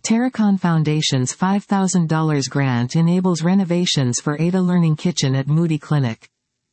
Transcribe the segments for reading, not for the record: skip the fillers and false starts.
Terracon Foundation's $5,000 grant enables renovations for Ada Learning Kitchen at Moody Clinic.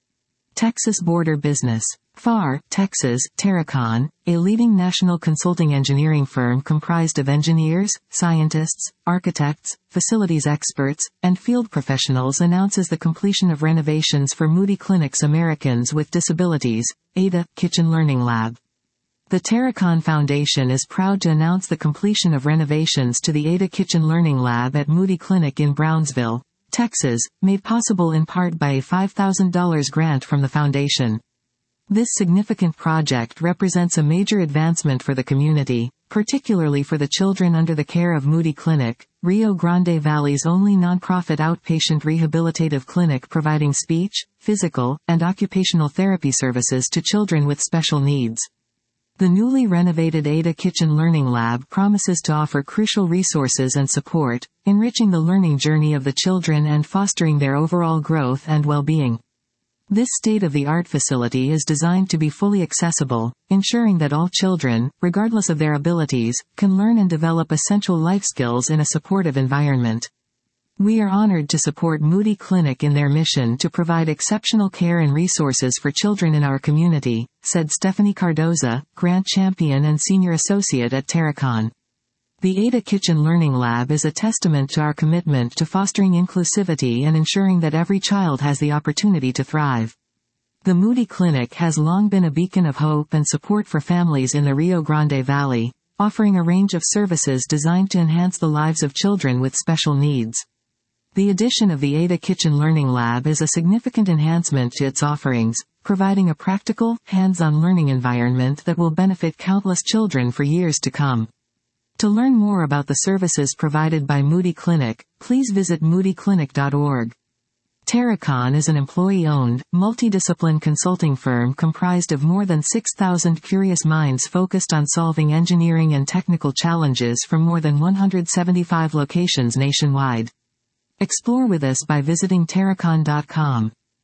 Texas Border Business. FAR, Texas, Terracon, a leading national consulting engineering firm comprised of engineers, scientists, architects, facilities experts, and field professionals, announces the completion of renovations for Moody Clinic's Americans with Disabilities, Ada, Kitchen Learning Lab. The Terracon Foundation is proud to announce the completion of renovations to the Ada Kitchen Learning Lab at Moody Clinic in Brownsville, Texas, made possible in part by a $5,000 grant from the foundation. This significant project represents a major advancement for the community, particularly for the children under the care of Moody Clinic, Rio Grande Valley's only nonprofit outpatient rehabilitative clinic providing speech, physical, and occupational therapy services to children with special needs. The newly renovated Ada Kitchen Learning Lab promises to offer crucial resources and support, enriching the learning journey of the children and fostering their overall growth and well-being. This state-of-the-art facility is designed to be fully accessible, ensuring that all children, regardless of their abilities, can learn and develop essential life skills in a supportive environment. We are honored to support Moody Clinic in their mission to provide exceptional care and resources for children in our community, said Stephanie Cardoza, Grant Champion and Senior Associate at Terracon. The Ada Kitchen Learning Lab is a testament to our commitment to fostering inclusivity and ensuring that every child has the opportunity to thrive. The Moody Clinic has long been a beacon of hope and support for families in the Rio Grande Valley, offering a range of services designed to enhance the lives of children with special needs. The addition of the Ada Kitchen Learning Lab is a significant enhancement to its offerings, providing a practical, hands-on learning environment that will benefit countless children for years to come. To learn more about the services provided by Moody Clinic, please visit moodyclinic.org. Terracon is an employee-owned, multidiscipline consulting firm comprised of more than 6,000 curious minds focused on solving engineering and technical challenges from more than 175 locations nationwide. Explore with us by visiting terracon.com.